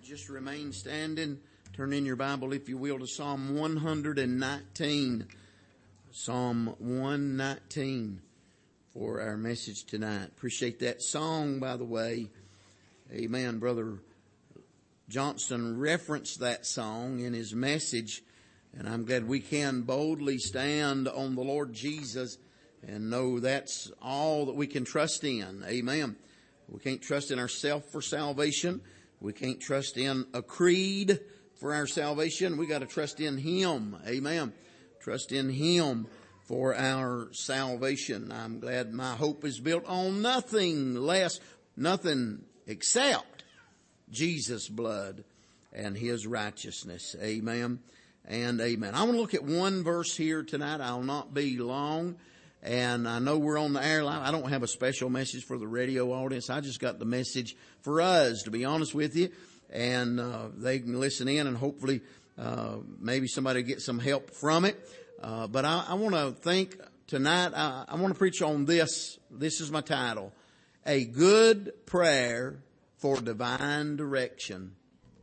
just remain standing. Turn in your Bible, if you will, to Psalm 119. Psalm 119 for our message tonight. Appreciate that song, by the way. Amen. Brother Johnston referenced that song in his message, and I'm glad we can boldly stand on the Lord Jesus and know that's all that we can trust in. Amen. We can't trust in ourselves for salvation. We can't trust in a creed for our salvation. We got to trust in Him. Amen. Trust in Him for our salvation. I'm glad my hope is built on nothing less, nothing except Jesus' blood and His righteousness. Amen and amen. I want to look at one verse here tonight. I'll not be long. And I know we're on the air line. I don't have a special message for the radio audience. I just got the message for us, to be honest with you. And they can listen in and hopefully maybe somebody get some help from it. But I want to think tonight, I want to preach on this. This is my title. A Good Prayer for Divine Direction.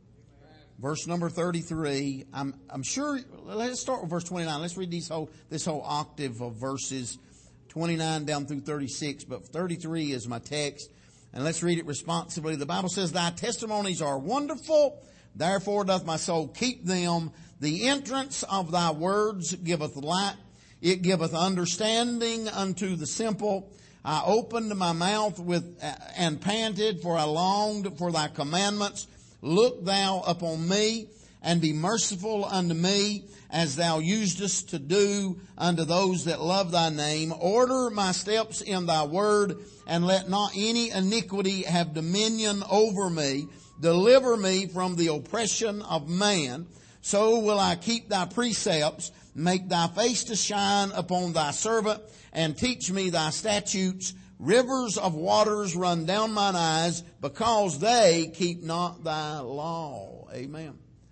Verse number 33. I'm sure, let's start with verse 29. Let's read this whole octave of verses 29 down through 36, but 33 is my text. And let's read it responsibly. The Bible says, Thy testimonies are wonderful, therefore doth my soul keep them. The entrance of Thy words giveth light, it giveth understanding unto the simple. I opened my mouth and panted, for I longed for Thy commandments. Look Thou upon me, and be merciful unto me, as Thou usedest to do unto those that love Thy name. Order my steps in Thy word, and let not any iniquity have dominion over me. Deliver me from the oppression of man. So will I keep Thy precepts. Make Thy face to shine upon Thy servant, and teach me Thy statutes. Rivers of waters run down mine eyes, because they keep not Thy law. Amen.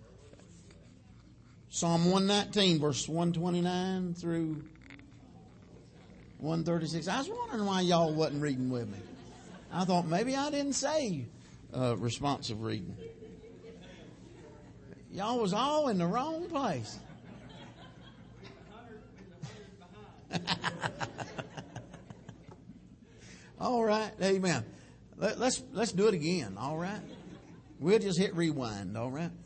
Psalm 119, verse 129 through 136. I was wondering why y'all wasn't reading with me. I thought maybe I didn't say responsive reading. Y'all was all in the wrong place. All right, amen. Let's do it again, all right? We'll just hit rewind, all right?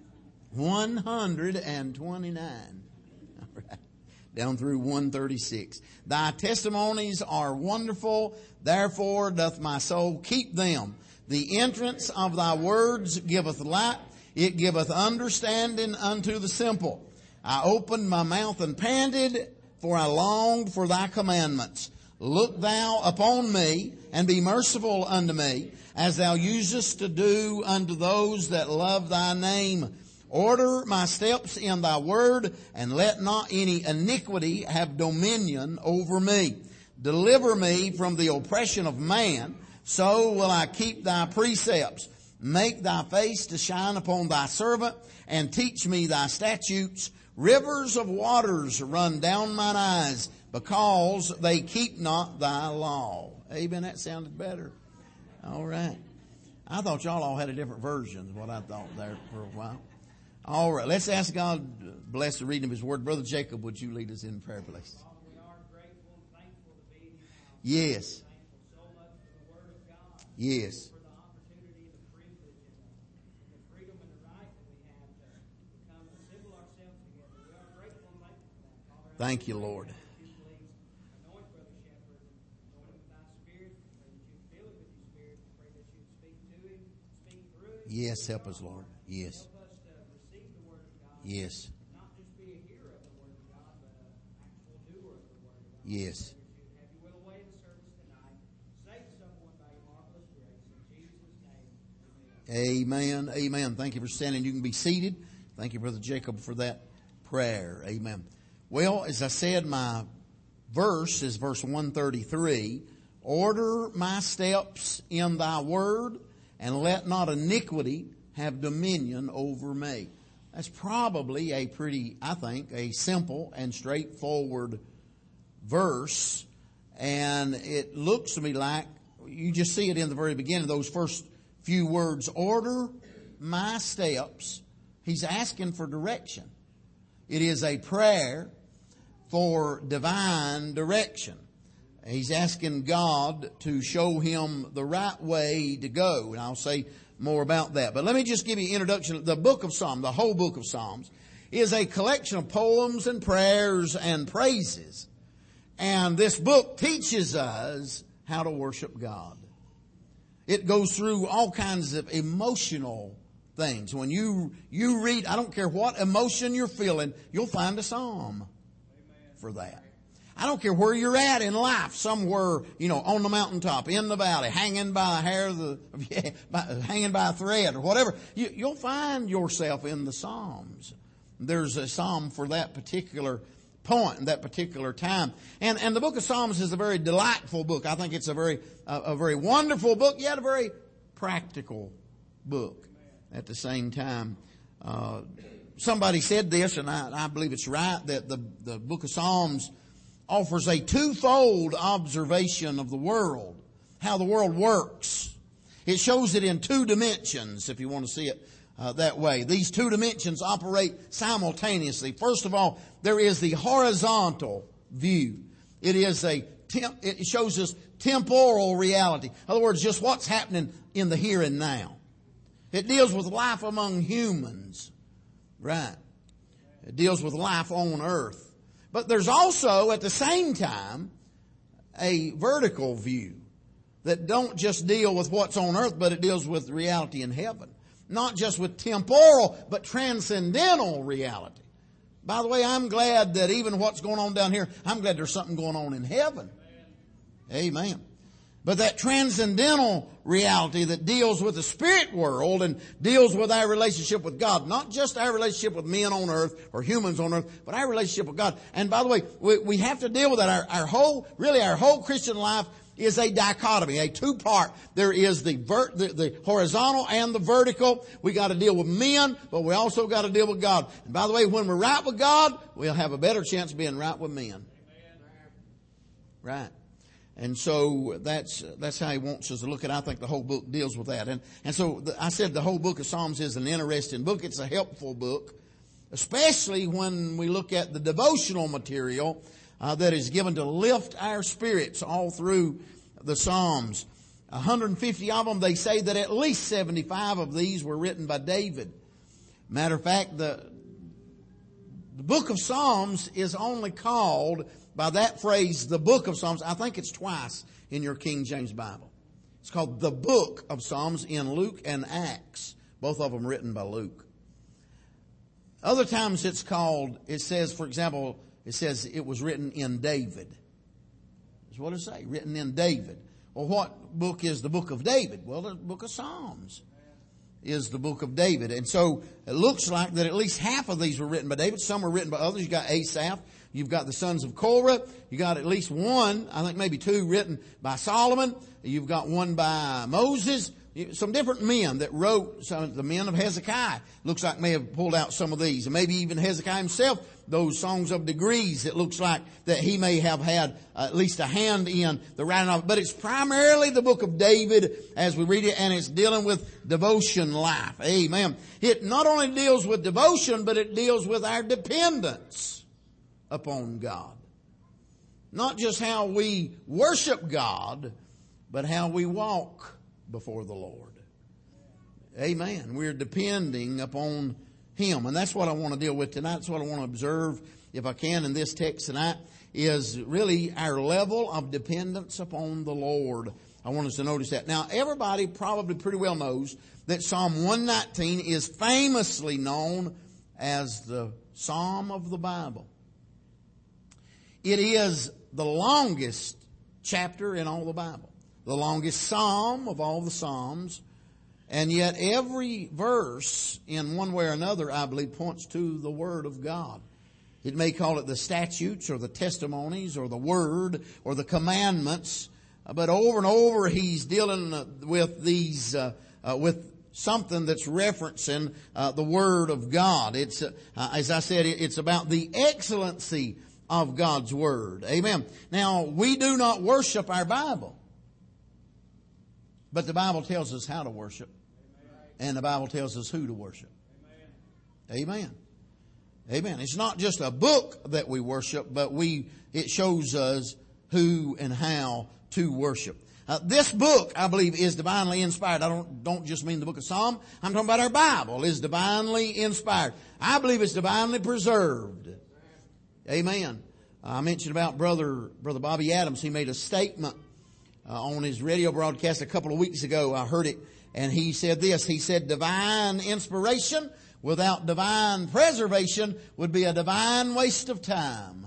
129. All right. Down through 136. Thy testimonies are wonderful, therefore doth my soul keep them. The entrance of Thy words giveth light, it giveth understanding unto the simple. I opened my mouth and panted, for I longed for Thy commandments. Look Thou upon me, and be merciful unto me, as Thou usest to do unto those that love Thy name. Order my steps in Thy word, and let not any iniquity have dominion over me. Deliver me from the oppression of man, so will I keep Thy precepts. Make Thy face to shine upon Thy servant, and teach me Thy statutes. Rivers of waters run down mine eyes, because they keep not Thy law. Amen. That sounded better. All right. I thought y'all all had a different version, is what I thought there for a while. All right. Let's ask God to bless the reading of His word. Brother Jacob, would you lead us in prayer, please? We are grateful and thankful to be in your house. Yes. Thankful so much for the word of God. Yes. For the opportunity, the privilege, and the freedom and the right that we have to come and assemble ourselves together. We are grateful and thankful for that. Father, Thank you, Lord. Anoint Brother Shepherd, anoint him with Thy Spirit. Pray that you fill him with your Spirit. Pray that you speak to him, speak through him. Yes, help us, Lord. Yes. Help us to receive the word of God. Yes. Not just be a hearer of the word of God, but an actual doer of the word of God. Yes. Have you will away in the service tonight. Save someone by your marvelous grace. In Jesus' name, amen. Amen. Amen. Thank you for standing. You can be seated. Thank you, Brother Jacob, for that prayer. Amen. Well, as I said, my verse is verse 133. Order my steps in Thy word, and let not iniquity have dominion over me. That's probably a pretty, I think, a simple and straightforward verse. And it looks to me like, you just see it in the very beginning, those first few words, order my steps. He's asking for direction. It is a prayer for divine direction. He's asking God to show him the right way to go. And I'll say more about that. But let me just give you an introduction. The book of Psalms, the whole book of Psalms, is a collection of poems and prayers and praises. And this book teaches us how to worship God. It goes through all kinds of emotional things. When you read, I don't care what emotion you're feeling, you'll find a psalm for that. I don't care where you're at in life, somewhere, on the mountaintop, in the valley, hanging by a hair, hanging by a thread or whatever. You'll find yourself in the Psalms. There's a psalm for that particular point, that particular time. And the book of Psalms is a very delightful book. I think it's a very wonderful book, yet a very practical book at the same time. Somebody said this, and I believe it's right, that the book of Psalms offers a twofold observation of the world, how the world works. It shows it in two dimensions, if you want to see it that way. These two dimensions operate simultaneously. First of all, there is the horizontal view. It shows us temporal reality. In other words, just what's happening in the here and now. It deals with life among humans. Right. It deals with life on earth. But there's also, at the same time, a vertical view that don't just deal with what's on earth, but it deals with reality in heaven. Not just with temporal, but transcendental reality. By the way, I'm glad that even what's going on down here, I'm glad there's something going on in heaven. Amen. But that transcendental reality that deals with the spirit world and deals with our relationship with God, not just our relationship with men on earth or humans on earth, but our relationship with God. And by the way, we have to deal with that. Our whole Christian life is a dichotomy, a two-part. There is the horizontal and the vertical. We got to deal with men, but we also got to deal with God. And by the way, when we're right with God, we'll have a better chance of being right with men. Right. And so that's how he wants us to look at it. I think the whole book deals with that. And so I said the whole book of Psalms is an interesting book. It's a helpful book, especially when we look at the devotional material that is given to lift our spirits all through the Psalms. 150 of them, they say that at least 75 of these were written by David. Matter of fact, the book of Psalms is only called by that phrase, the book of Psalms. I think it's twice in your King James Bible. It's called the book of Psalms in Luke and Acts. Both of them written by Luke. Other times it says, for example, it says it was written in David. That's what it says, written in David. Well, what book is the book of David? Well, the book of Psalms is the book of David. And so it looks like that at least half of these were written by David. Some were written by others. You got Asaph. You've got the sons of Korah. You got at least one, I think maybe two, written by Solomon. You've got one by Moses. Some different men that wrote, the men of Hezekiah. Looks like may have pulled out some of these. And maybe even Hezekiah himself, those songs of degrees, it looks like that he may have had at least a hand in the writing of it. But it's primarily the book of David as we read it, and it's dealing with devotion life. Amen. It not only deals with devotion, but it deals with our dependence upon God. Not just how we worship God, but how we walk before the Lord. Amen. We're depending upon Him. And that's what I want to deal with tonight. That's what I want to observe, if I can, in this text tonight, is really our level of dependence upon the Lord. I want us to notice that. Now, everybody probably pretty well knows that Psalm 119 is famously known as the Psalm of the Bible. It is the longest chapter in all the Bible. The longest psalm of all the psalms. And yet every verse, in one way or another, I believe, points to the Word of God. It may call it the statutes or the testimonies or the Word or the commandments. But over and over, he's dealing with these, with something that's referencing the Word of God. It's, as I said, it's about the excellency of God's Word. Amen. Now, we do not worship our Bible. But the Bible tells us how to worship. And the Bible tells us who to worship. Amen. Amen. It's not just a book that we worship, but it shows us who and how to worship. This book, I believe, is divinely inspired. I don't just mean the book of Psalm. I'm talking about our Bible is divinely inspired. I believe it's divinely preserved. Amen. I mentioned about Brother Bobby Adams. He made a statement on his radio broadcast a couple of weeks ago. I heard it, and he said this. He said, divine inspiration without divine preservation would be a divine waste of time.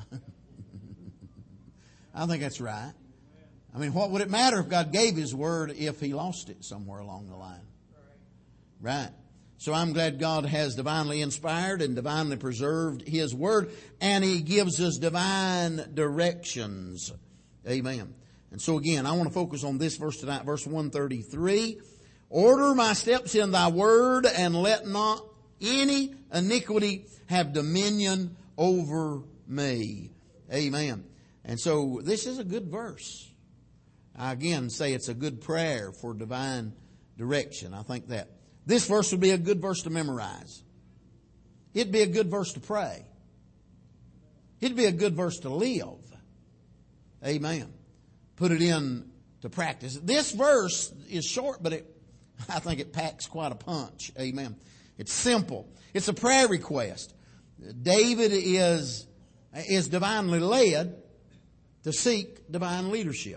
I think that's right. I mean, what would it matter if God gave His Word if He lost it somewhere along the line? Right. So I'm glad God has divinely inspired and divinely preserved His Word, and He gives us divine directions. Amen. And so again, I want to focus on this verse tonight, verse 133. Order my steps in Thy Word, and let not any iniquity have dominion over me. Amen. And so this is a good verse. I again say it's a good prayer for divine direction. I think that this verse would be a good verse to memorize. It'd be a good verse to pray. It'd be a good verse to live. Amen. Put it in to practice. This verse is short, but I think it packs quite a punch. Amen. It's simple. It's a prayer request. David is divinely led to seek divine leadership.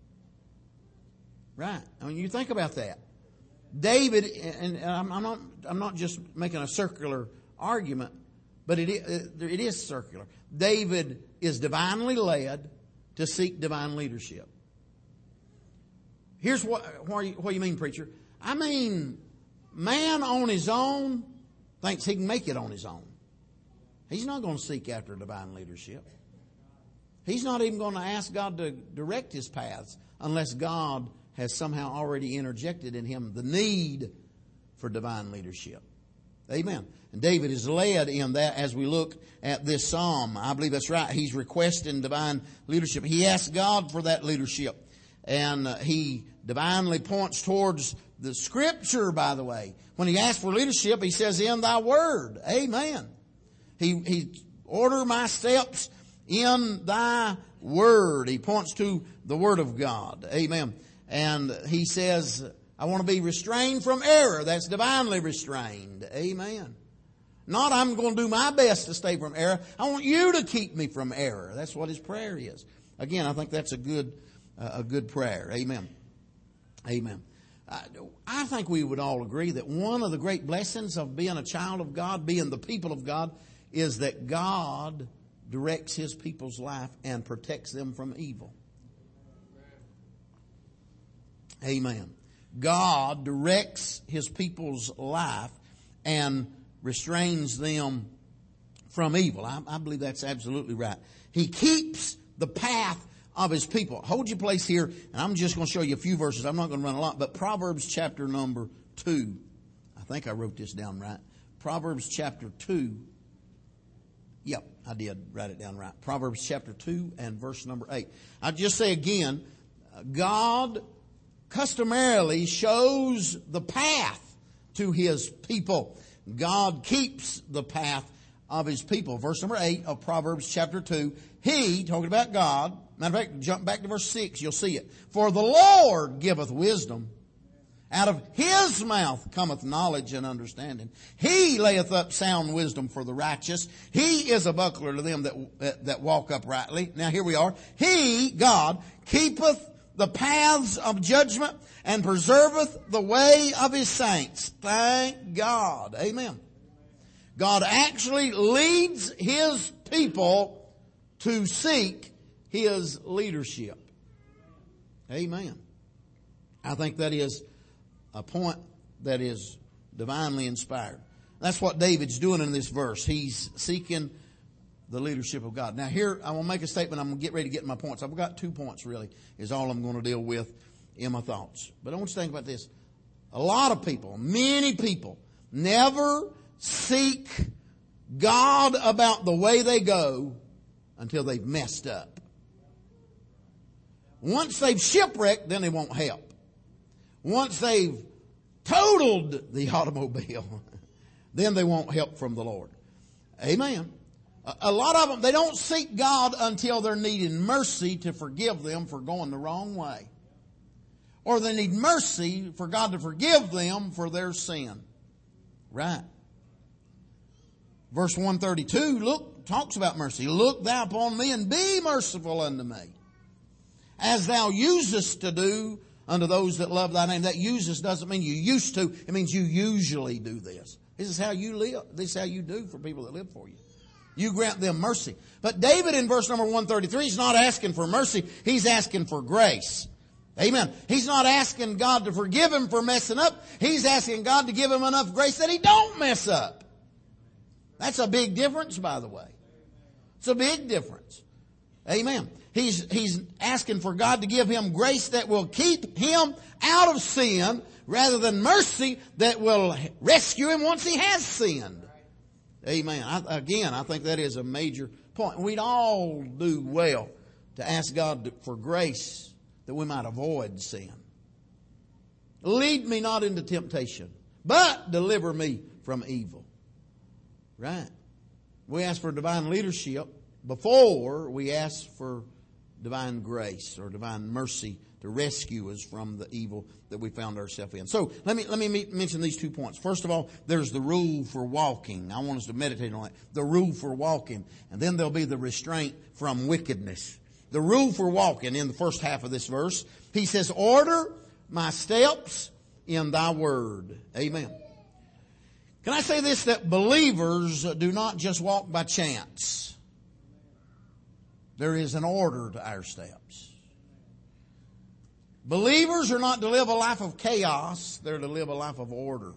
Right. I mean, you think about that. David, and I'm not just making a circular argument, but it is circular. David is divinely led to seek divine leadership. Here's what you mean, preacher. I mean, man on his own thinks he can make it on his own. He's not going to seek after divine leadership. He's not even going to ask God to direct his paths unless God has somehow already interjected in him the need for divine leadership. Amen. And David is led in that as we look at this psalm. I believe that's right. He's requesting divine leadership. He asks God for that leadership. And he divinely points towards the Scripture, by the way. When he asks for leadership, he says, in Thy Word. Amen. He order my steps in Thy Word. He points to the Word of God. Amen. And he says, I want to be restrained from error. That's divinely restrained. Amen. Not I'm going to do my best to stay from error. I want you to keep me from error. That's what his prayer is. Again, I think that's a good prayer. Amen. Amen. I think we would all agree that one of the great blessings of being a child of God, being the people of God, is that God directs His people's life and protects them from evil. Amen. God directs His people's life and restrains them from evil. I believe that's absolutely right. He keeps the path of His people. Hold your place here, and I'm just going to show you a few verses. I'm not going to run a lot, but Proverbs chapter number 2. I think I wrote this down right. Proverbs chapter 2. Yep, I did write it down right. Proverbs chapter 2 and verse number 8. I'll just say again, God customarily shows the path to His people. God keeps the path of His people. Verse number 8 of Proverbs chapter 2. He, talking about God, matter of fact, jump back to verse 6, you'll see it. For the Lord giveth wisdom. Out of His mouth cometh knowledge and understanding. He layeth up sound wisdom for the righteous. He is a buckler to them that walk uprightly. Now here we are. He, God, keepeth the paths of judgment and preserveth the way of His saints. Thank God. Amen. God actually leads His people to seek His leadership. Amen. I think that is a point that is divinely inspired. That's what David's doing in this verse. He's seeking the leadership of God. Now here, I will make a statement. I'm going to get ready to get my points. I've got 2 points really, is all I'm going to deal with in my thoughts. But I want you to think about this. A lot of people, many people, never seek God about the way they go until they've messed up. Once they've shipwrecked, then they won't help. Once they've totaled the automobile, then they want help from the Lord. Amen. A lot of them, they don't seek God until they're needing mercy to forgive them for going the wrong way. Or they need mercy for God to forgive them for their sin. Right. Verse 132, talks about mercy. Look thou upon me and be merciful unto me, as thou usest to do unto those that love thy name. That usest doesn't mean you used to. It means you usually do this. This is how you live. This is how you do for people that live for you. You grant them mercy. But David in verse number 133 is not asking for mercy. He's asking for grace. Amen. He's not asking God to forgive him for messing up. He's asking God to give him enough grace that he don't mess up. That's a big difference, by the way. It's a big difference. Amen. He's asking for God to give him grace that will keep him out of sin rather than mercy that will rescue him once he has sinned. Amen. I think that is a major point. We'd all do well to ask God for grace that we might avoid sin. Lead me not into temptation, but deliver me from evil. Right. We ask for divine leadership before we ask for divine grace or divine mercy to rescue us from the evil that we found ourselves in. So let me mention these 2 points. First of all, there's the rule for walking. I want us to meditate on that. The rule for walking. And then there'll be the restraint from wickedness. The rule for walking in the first half of this verse. He says, order my steps in thy word. Amen. Can I say this, that believers do not just walk by chance. There is an order to our steps. Believers are not to live a life of chaos. They're to live a life of order.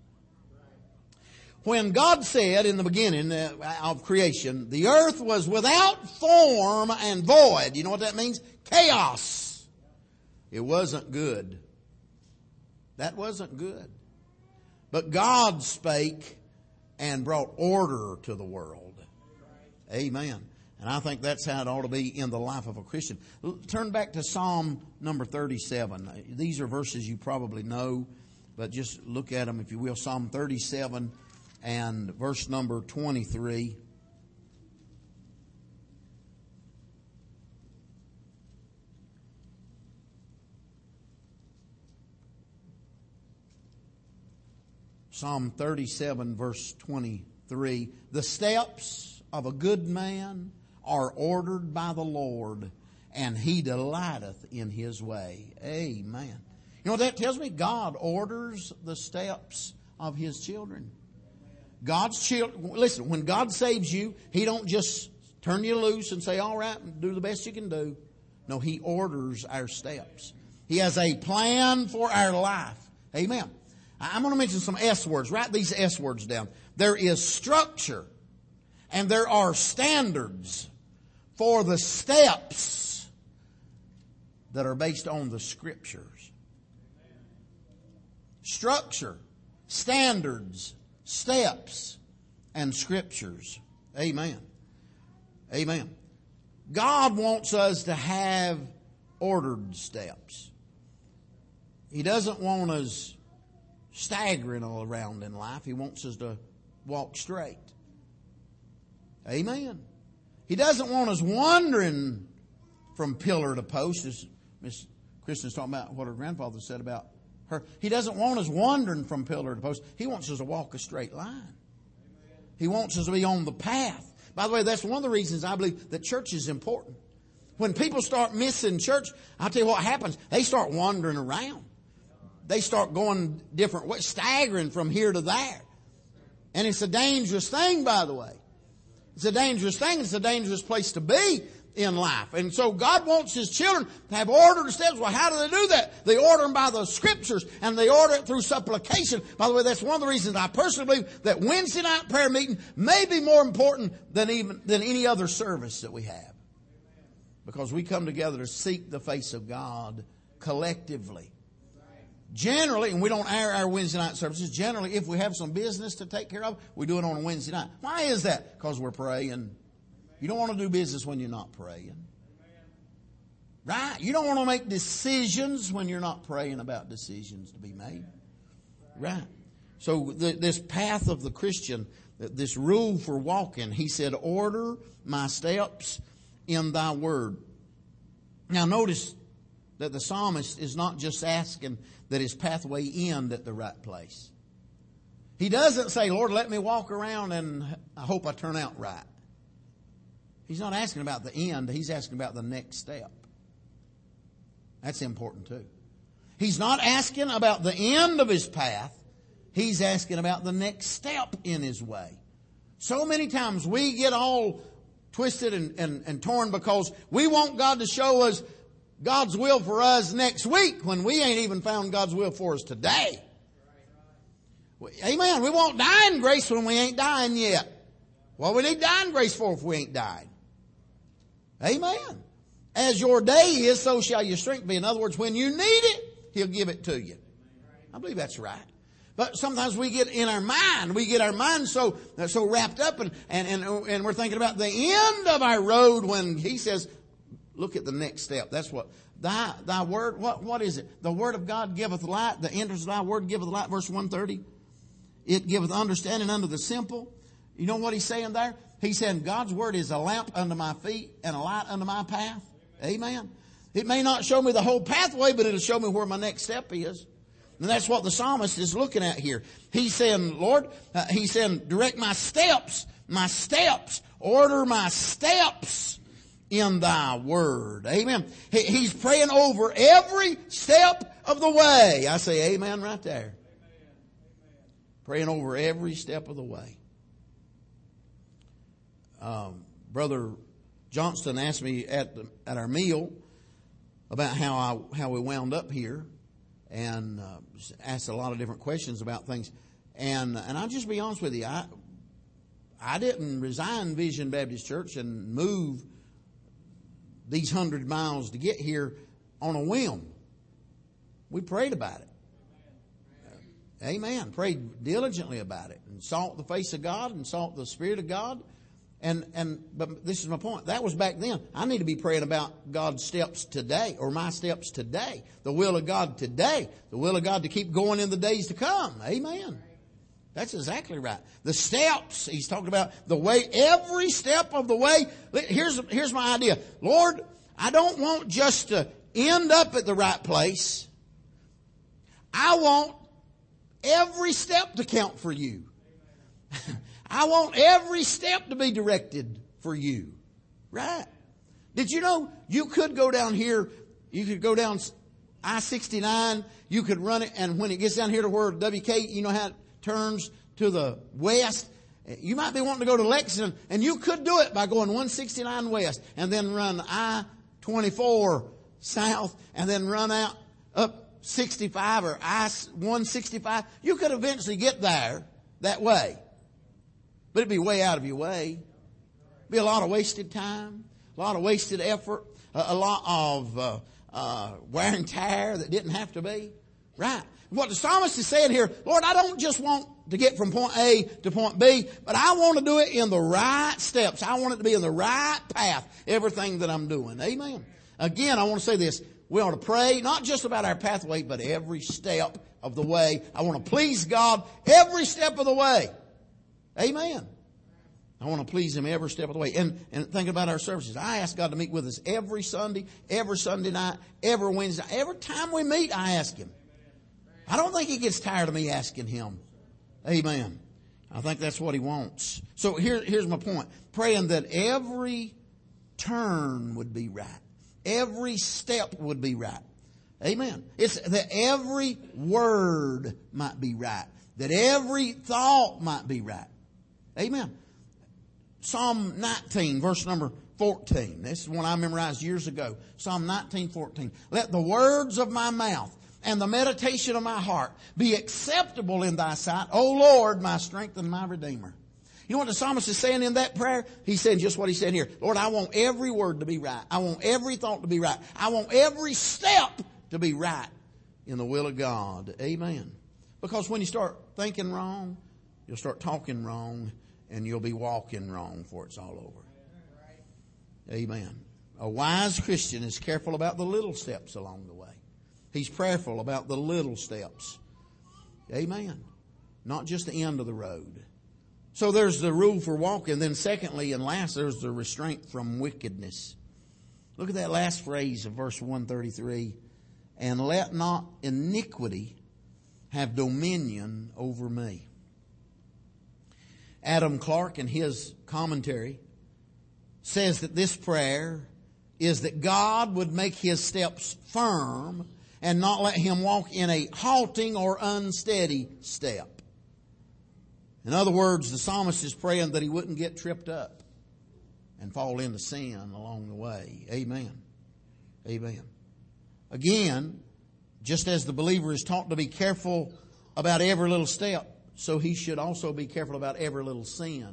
When God said in the beginning of creation, the earth was without form and void. You know what that means? Chaos. It wasn't good. That wasn't good. But God spake and brought order to the world. Amen. And I think that's how it ought to be in the life of a Christian. Turn back to Psalm number 37. These are verses you probably know, but just look at them if you will. Psalm 37 and verse number 23. Psalm 37 verse 23. The steps of a good man are ordered by the Lord, and he delighteth in his way. Amen. You know what that tells me? God orders the steps of his children. God's children, listen, when God saves you, he don't just turn you loose and say, all right, do the best you can do. No, he orders our steps. He has a plan for our life. Amen. I'm going to mention some S words. Write these S words down. There is structure and there are standards for the steps that are based on the Scriptures. Structure, standards, steps, and Scriptures. Amen. Amen. God wants us to have ordered steps. He doesn't want us staggering all around in life. He wants us to walk straight. Amen. He doesn't want us wandering from pillar to post, as Miss Kristen's talking about what her grandfather said about her. He doesn't want us wandering from pillar to post. He wants us to walk a straight line. He wants us to be on the path. By the way, that's one of the reasons I believe that church is important. When people start missing church, I'll tell you what happens. They start wandering around. They start going different ways, staggering from here to there. And it's a dangerous thing, by the way. It's a dangerous thing. It's a dangerous place to be in life. And so God wants His children to have ordered steps. Well, how do they do that? They order them by the Scriptures, and they order it through supplication. By the way, that's one of the reasons I personally believe that Wednesday night prayer meeting may be more important than any other service that we have. Because we come together to seek the face of God collectively. Generally, and we don't air our Wednesday night services, generally if we have some business to take care of, we do it on a Wednesday night. Why is that? Because we're praying. You don't want to do business when you're not praying. Right? You don't want to make decisions when you're not praying about decisions to be made. Right. So this path of the Christian, this rule for walking, he said, order my steps in thy word. Now notice that the psalmist is not just asking that his pathway end at the right place. He doesn't say, Lord, let me walk around and I hope I turn out right. He's not asking about the end. He's asking about the next step. That's important too. He's not asking about the end of his path. He's asking about the next step in his way. So many times we get all twisted and torn because we want God to show us God's will for us next week when we ain't even found God's will for us today. Amen. We want dying grace when we ain't dying yet. What we need dying grace for if we ain't died? Amen. As your day is, so shall your strength be. In other words, when you need it, He'll give it to you. I believe that's right. But sometimes we get in our mind, so wrapped up and we're thinking about the end of our road when He says, look at the next step. That's what thy word, what is it? The word of God giveth light, the entrance of thy word giveth light, verse 130. It giveth understanding unto the simple. You know what He's saying there? He's saying God's word is a lamp unto my feet and a light unto my path. Amen. It may not show me the whole pathway, but it'll show me where my next step is. And that's what the psalmist is looking at here. He's saying, Lord, he's saying, direct my steps, order my steps in thy word. Amen. He's praying over every step of the way. I say amen right there. Praying over every step of the way. Brother Johnston asked me at our meal about how we wound up here, and asked a lot of different questions about things. And I'll just be honest with you, I didn't resign Vision Baptist Church and move these 100 miles to get here on a whim. We prayed about it. Amen. Prayed diligently about it and sought the face of God and sought the Spirit of God. But this is my point. That was back then. I need to be praying about God's steps today, or my steps today. The will of God today. The will of God to keep going in the days to come. Amen. That's exactly right. The steps, he's talking about the way, every step of the way. Here's my idea. Lord, I don't want just to end up at the right place. I want every step to count for you. I want every step to be directed for you. Right. Did you know you could go down here, you could go down I-69, you could run it, and when it gets down here to where WK, you know how it turns to the west? You might be wanting to go to Lexington, and you could do it by going 169 west, and then run I-24 south, and then run out up 65 or I-165. You could eventually get there that way. But it'd be way out of your way. Be a lot of wasted time, a lot of wasted effort, a lot of wear and tear that didn't have to be. Right. What the psalmist is saying here, Lord, I don't just want to get from point A to point B, but I want to do it in the right steps. I want it to be in the right path, everything that I'm doing. Amen. Again, I want to say this. We ought to pray not just about our pathway, but every step of the way. I want to please God every step of the way. Amen. I want to please Him every step of the way. And think about our services. I ask God to meet with us every Sunday night, every Wednesday night. Every time we meet, I ask Him. I don't think He gets tired of me asking Him. Amen. I think that's what He wants. So here's my point. Praying that every turn would be right. Every step would be right. Amen. It's that every word might be right. That every thought might be right. Amen. Psalm 19, verse number 14. This is one I memorized years ago. Psalm 19:14. Let the words of my mouth and the meditation of my heart be acceptable in thy sight, O Lord, my strength and my redeemer. You know what the psalmist is saying in that prayer? He's saying just what he said here. Lord, I want every word to be right. I want every thought to be right. I want every step to be right in the will of God. Amen. Because when you start thinking wrong, you'll start talking wrong, and you'll be walking wrong before it's all over. Amen. A wise Christian is careful about the little steps along the way. He's prayerful about the little steps. Amen. Not just the end of the road. So there's the rule for walking. Then secondly and last, there's the restraint from wickedness. Look at that last phrase of verse 133. And let not iniquity have dominion over me. Adam Clarke in his commentary says that this prayer is that God would make his steps firm and not let him walk in a halting or unsteady step. In other words, the psalmist is praying that he wouldn't get tripped up and fall into sin along the way. Amen. Amen. Again, just as the believer is taught to be careful about every little step, so he should also be careful about every little sin.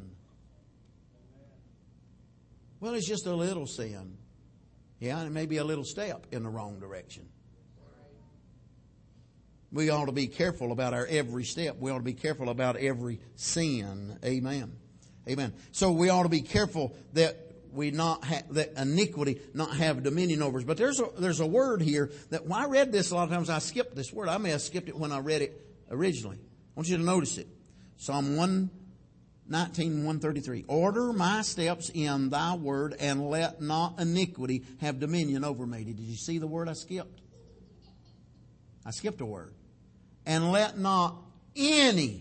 Well, it's just a little sin. Yeah, and it may be a little step in the wrong direction. We ought to be careful about our every step. We ought to be careful about every sin. Amen. Amen. So we ought to be careful that that iniquity not have dominion over us. But there's a word here that when I read this, a lot of times I skipped this word. I may have skipped it when I read it originally. I want you to notice it. Psalm 119, 133. Order my steps in thy word, and let not iniquity have dominion over me. Did you see the word I skipped? I skipped a word. And let not any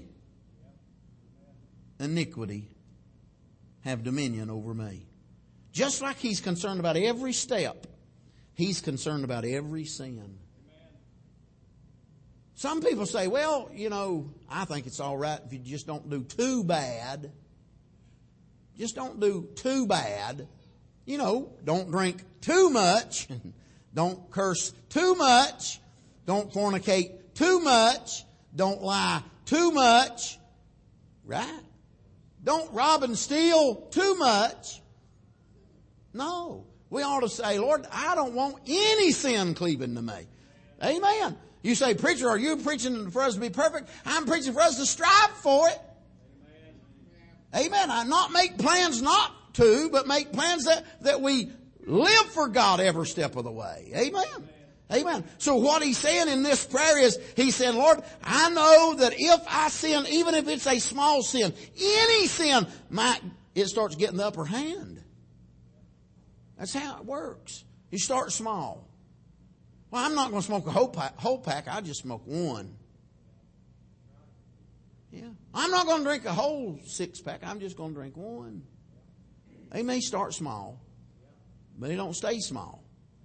iniquity have dominion over me. Just like he's concerned about every step, he's concerned about every sin. Some people say, well, I think it's all right if you just don't do too bad. Just don't do too bad. Don't drink too much. Don't curse too much. Don't fornicate too much. Don't lie too much. Right? Don't rob and steal too much. No. We ought to say, Lord, I don't want any sin cleaving to me. Amen. You say, preacher, are you preaching for us to be perfect? I'm preaching for us to strive for it. Amen. I not make plans not to, but make plans that we live for God every step of the way. Amen. Amen. So what he's saying in this prayer is, he's saying, Lord, I know that if I sin, even if it's a small sin, any sin, it starts getting the upper hand. That's how it works. You start small. Well, I'm not going to smoke a whole pack. I just smoke one. Yeah. I'm not going to drink a whole 6-pack. I'm just going to drink one. They may start small, but they don't stay small.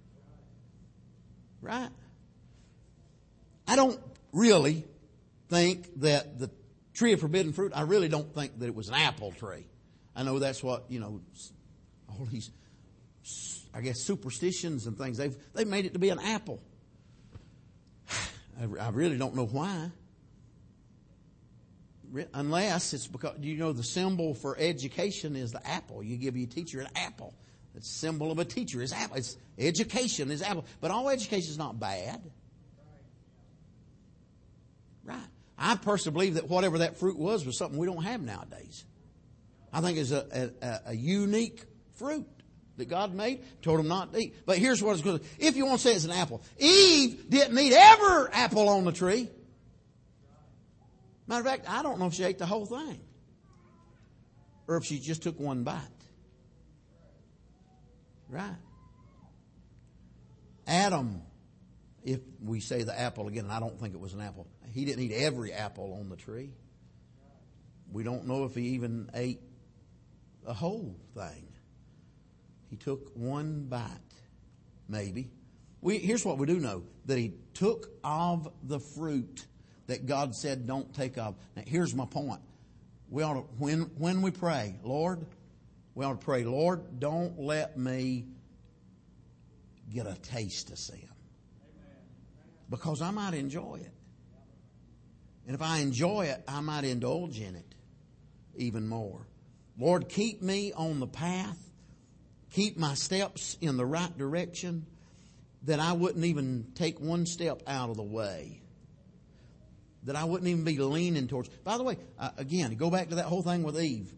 Right? I don't really think that the tree of forbidden fruit, I really don't think that it was an apple tree. I know that's what, all these, I guess, superstitions and things, they've made it to be an apple. I really don't know why. Unless it's because, the symbol for education is the apple. You give your teacher an apple. The symbol of a teacher is apple. It's education is apple. But all education is not bad. Right. I personally believe that whatever that fruit was something we don't have nowadays. I think it's a unique fruit that God made, told him not to eat. But here's what it's going to do. If you want to say it's an apple, Eve didn't eat every apple on the tree. Matter of fact, I don't know if she ate the whole thing. Or if she just took one bite. Right. Adam, if we say the apple again, and I don't think it was an apple, he didn't eat every apple on the tree. We don't know if he even ate the whole thing. He took one bite, maybe. Here's what we do know, that he took of the fruit that God said don't take of. Now, here's my point. We ought to, when we pray, Lord, we ought to pray, Lord, don't let me get a taste of sin. Because I might enjoy it. And if I enjoy it, I might indulge in it even more. Lord, keep me on the path. Keep my steps in the right direction, that I wouldn't even take one step out of the way. That I wouldn't even be leaning towards. By the way, again, go back to that whole thing with Eve.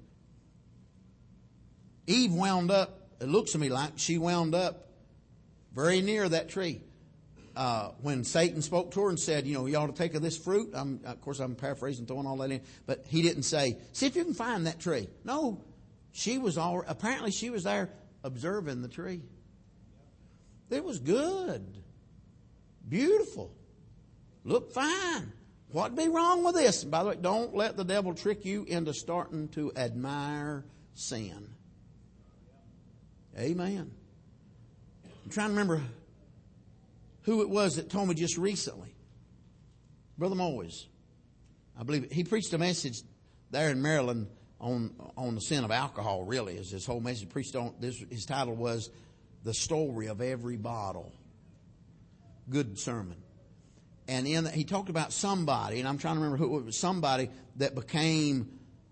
Eve wound up, it looks to me like she wound up very near that tree. when Satan spoke to her and said, you ought to take of this fruit. Of course, I'm paraphrasing, throwing all that in. But he didn't say, see if you can find that tree. No, apparently she was there observing the tree. It was good. Beautiful. Looked fine. What'd be wrong with this? And by the way, don't let the devil trick you into starting to admire sin. Amen. I'm trying to remember who it was that told me just recently. Brother Moyes. I believe he preached a message there in Maryland on the sin of alcohol, really, is his whole message. Preached on this. His title was The Story of Every Bottle. Good sermon. And he talked about somebody, and I'm trying to remember who it was, somebody that became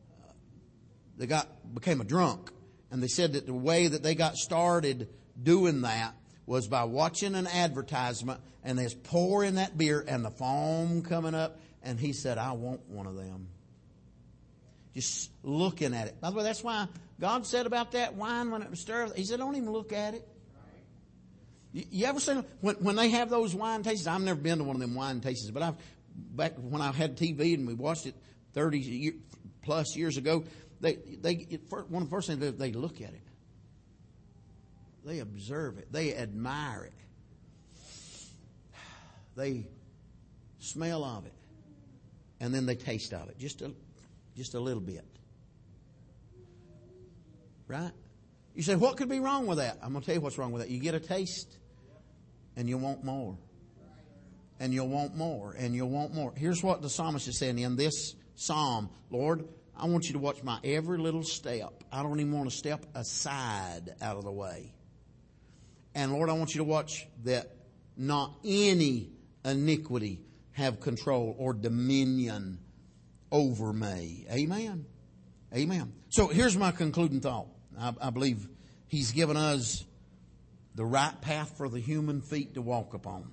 a drunk. And they said that the way that they got started doing that was by watching an advertisement, and there's pouring that beer and the foam coming up. And he said, I want one of them. Just looking at it. By the way, that's why God said about that wine when it was stirred, He said, don't even look at it. You ever seen when they have those wine tastings? I've never been to one of them wine tastings, but back when I had TV and we watched it 30 plus years ago, one of the first things they look at it, they observe it, they admire it, they smell of it, and then they taste of it just a little bit. Right? You say, what could be wrong with that? I'm going to tell you what's wrong with that. You get a taste, and you want more. And you'll want more, and you'll want more. Here's what the psalmist is saying in this psalm. Lord, I want you to watch my every little step. I don't even want to step aside out of the way. And Lord, I want you to watch that not any iniquity have control or dominion over me. Amen. Amen. So here's my concluding thought. I believe He's given us the right path for the human feet to walk upon.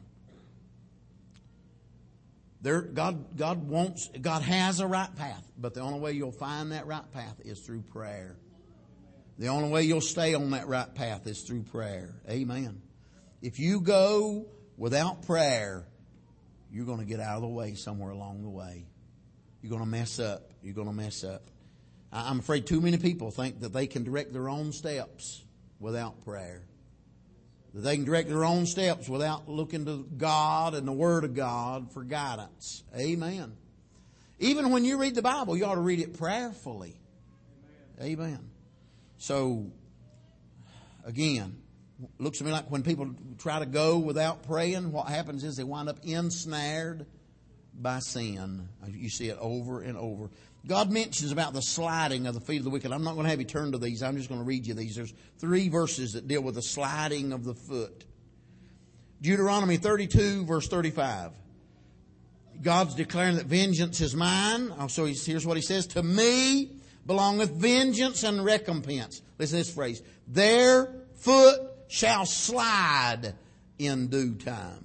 God has a right path, but the only way you'll find that right path is through prayer. The only way you'll stay on that right path is through prayer. Amen. If you go without prayer, you're going to get out of the way somewhere along the way. You're going to mess up. You're going to mess up. I'm afraid too many people think that they can direct their own steps without prayer. That they can direct their own steps without looking to God and the Word of God for guidance. Amen. Even when you read the Bible, you ought to read it prayerfully. Amen. So, again, looks to me like when people try to go without praying, what happens is they wind up ensnared by sin. You see it over and over. God mentions about the sliding of the feet of the wicked. I'm not going to have you turn to these. I'm just going to read you these. There's 3 verses that deal with the sliding of the foot. Deuteronomy 32, verse 35. God's declaring that vengeance is mine. So here's what He says. To me belongeth vengeance and recompense. Listen to this phrase. Their foot shall slide in due time.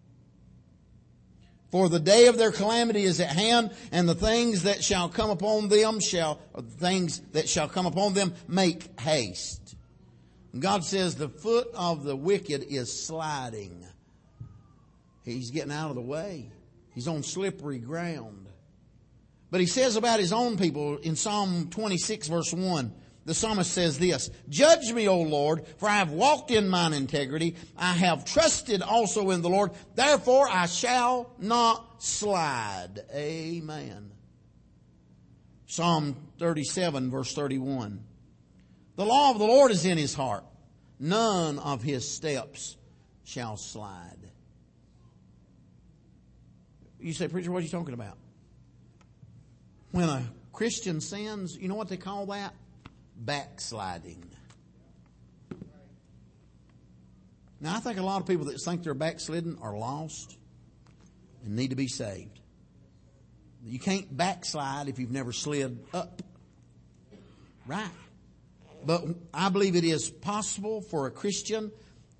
For the day of their calamity is at hand, and the things that shall come upon them make haste. And God says the foot of the wicked is sliding. He's getting out of the way. He's on slippery ground. But He says about His own people in Psalm 26 verse 1, the psalmist says this, Judge me, O Lord, for I have walked in mine integrity. I have trusted also in the Lord. Therefore I shall not slide. Amen. Psalm 37 verse 31. The law of the Lord is in his heart. None of his steps shall slide. You say, preacher, what are you talking about? When a Christian sins, you know what they call that? Backsliding. Now, I think a lot of people that think they're backslidden are lost and need to be saved. You can't backslide if you've never slid up. Right. But I believe it is possible for a Christian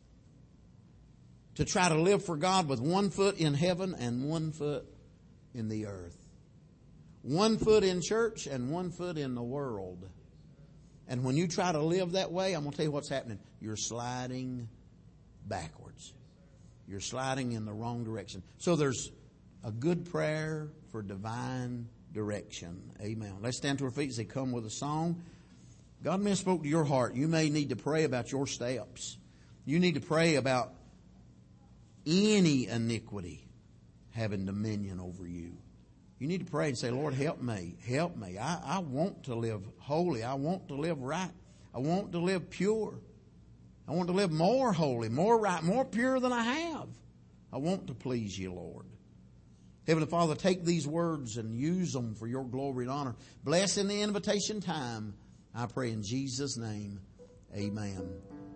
to try to live for God with one foot in heaven and one foot in the earth. One foot in church and one foot in the world. And when you try to live that way, I'm going to tell you what's happening. You're sliding backwards. you're sliding in the wrong direction. So there's a good prayer for divine direction. Amen. Let's stand to our feet as they come with a song. God may have spoke to your heart. You may need to pray about your steps. You need to pray about any iniquity having dominion over you. You need to pray and say, Lord, help me. Help me. I want to live holy. I want to live right. I want to live pure. I want to live more holy, more right, more pure than I have. I want to please you, Lord. Heavenly Father, take these words and use them for your glory and honor. Bless in the invitation time. I pray in Jesus' name. Amen.